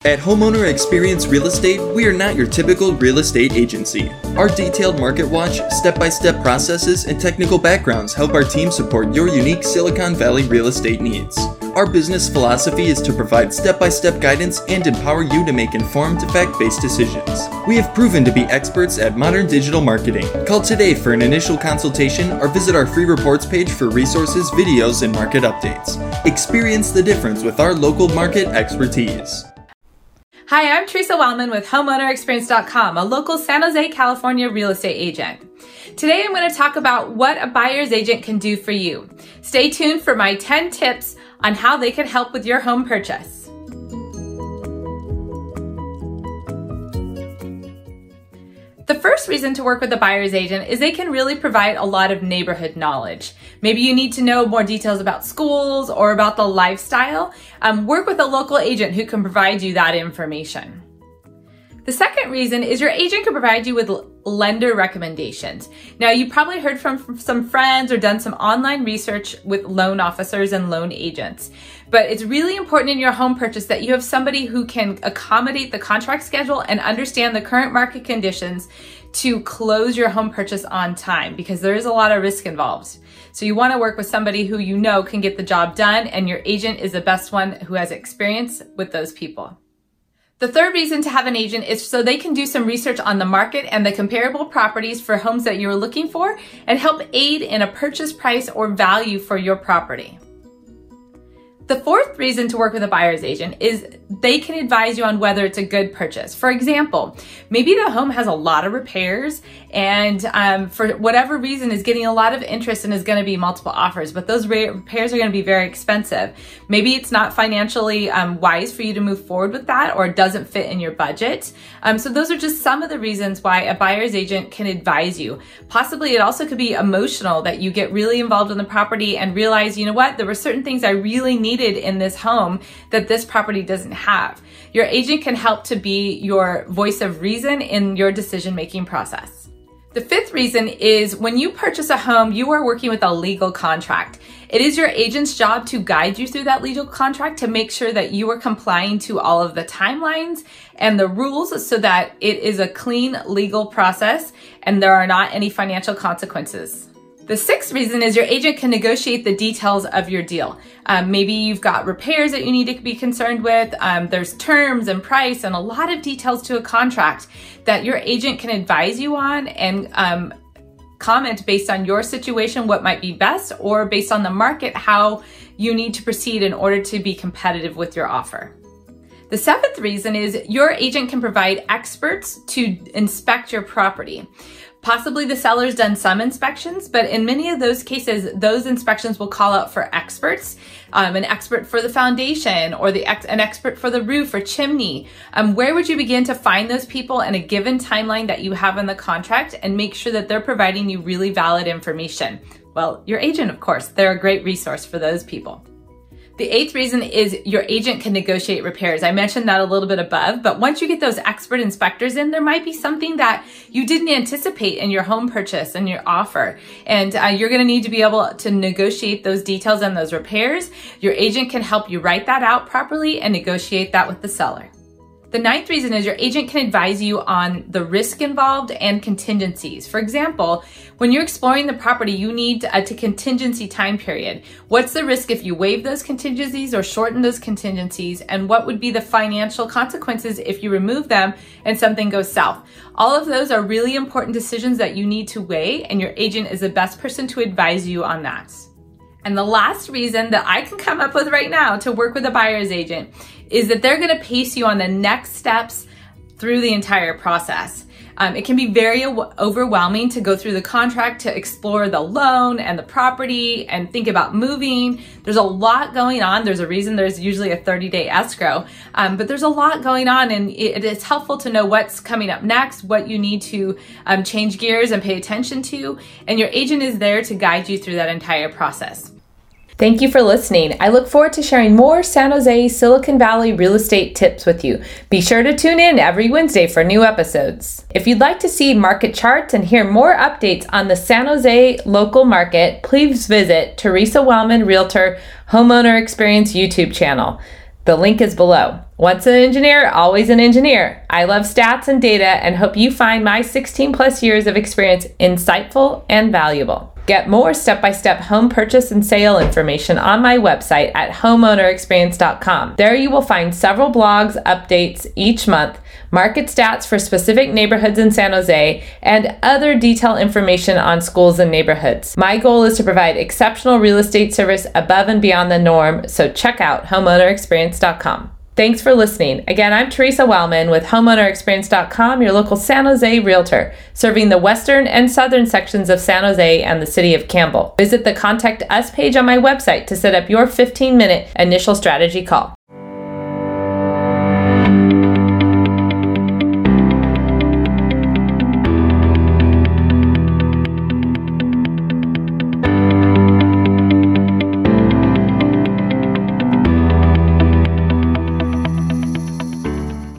At Homeowner Experience Real Estate, we are not your typical real estate agency. Our detailed market watch, step-by-step processes, and technical backgrounds help our team support your unique Silicon Valley real estate needs. Our business philosophy is to provide step-by-step guidance and empower you to make informed, fact-based decisions. We have proven to be experts at modern digital marketing. Call today for an initial consultation or visit our free reports page for resources, videos, and market updates. Experience the difference with our local market expertise. Hi, I'm Teresa Wellman with HomeownerExperience.com, a local San Jose, California real estate agent. Today I'm going to talk about what a buyer's agent can do for you. Stay tuned for my 10 tips on how they can help with your home purchase. The first reason to work with a buyer's agent is they can really provide a lot of neighborhood knowledge. Maybe you need to know more details about schools or about the lifestyle. Work with a local agent who can provide you that information. The second reason is your agent can provide you with lender recommendations. Now, you probably heard from some friends or done some online research with loan officers and loan agents, but it's really important in your home purchase that you have somebody who can accommodate the contract schedule and understand the current market conditions to close your home purchase on time, because there is a lot of risk involved. So you want to work with somebody who you know can get the job done, and your agent is the best one who has experience with those people. The third reason to have an agent is so they can do some research on the market and the comparable properties for homes that you're looking for and help aid in a purchase price or value for your property. The fourth reason to work with a buyer's agent is they can advise you on whether it's a good purchase. For example, maybe the home has a lot of repairs and for whatever reason is getting a lot of interest and is going to be multiple offers, but those repairs are going to be very expensive. Maybe it's not financially wise for you to move forward with that, or it doesn't fit in your budget. So those are just some of the reasons why a buyer's agent can advise you. Possibly it also could be emotional, that you get really involved in the property and realize, you know what, there were certain things I really needed in this home that this property doesn't have. Your agent can help to be your voice of reason in your decision-making process. The fifth reason is when you purchase a home, you are working with a legal contract. It is your agent's job to guide you through that legal contract to make sure that you are complying to all of the timelines and the rules so that it is a clean legal process and there are not any financial consequences. The sixth reason is your agent can negotiate the details of your deal. Maybe you've got repairs that you need to be concerned with. There's terms and price and a lot of details to a contract that your agent can advise you on and comment based on your situation what might be best, or based on the market how you need to proceed in order to be competitive with your offer. The seventh reason is your agent can provide experts to inspect your property. Possibly the seller's done some inspections, but in many of those cases, those inspections will call out for experts, an expert for the foundation or an expert for the roof or chimney. Where would you begin to find those people in a given timeline that you have in the contract and make sure that they're providing you really valid information? Well, your agent, of course, they're a great resource for those people. The eighth reason is your agent can negotiate repairs. I mentioned that a little bit above, but once you get those expert inspectors in, there might be something that you didn't anticipate in your home purchase and your offer. And you're going to need to be able to negotiate those details and those repairs. Your agent can help you write that out properly and negotiate that with the seller. The ninth reason is your agent can advise you on the risk involved and contingencies. For example, when you're exploring the property, you need a contingency time period. What's the risk if you waive those contingencies or shorten those contingencies? And what would be the financial consequences if you remove them and something goes south? All of those are really important decisions that you need to weigh, and your agent is the best person to advise you on that. And the last reason that I can come up with right now to work with a buyer's agent is that they're going to pace you on the next steps through the entire process. It can be very overwhelming to go through the contract, to explore the loan and the property and think about moving. There's a lot going on. There's a reason there's usually a 30-day escrow, but there's a lot going on, and it is helpful to know what's coming up next, what you need to change gears and pay attention to, and your agent is there to guide you through that entire process. Thank you for listening. I look forward to sharing more San Jose, Silicon Valley real estate tips with you. Be sure to tune in every Wednesday for new episodes. If you'd like to see market charts and hear more updates on the San Jose local market, please visit Teresa Wellman Realtor Homeowner Experience YouTube channel. The link is below. Once an engineer, always an engineer. I love stats and data and hope you find my 16 plus years of experience insightful and valuable. Get more step-by-step home purchase and sale information on my website at homeownerexperience.com. There you will find several blogs, updates each month, market stats for specific neighborhoods in San Jose, and other detailed information on schools and neighborhoods. My goal is to provide exceptional real estate service above and beyond the norm, so check out homeownerexperience.com. Thanks for listening. Again, I'm Teresa Wellman with homeownerexperience.com, your local San Jose realtor, serving the western and southern sections of San Jose and the city of Campbell. Visit the Contact Us page on my website to set up your 15-minute initial strategy call.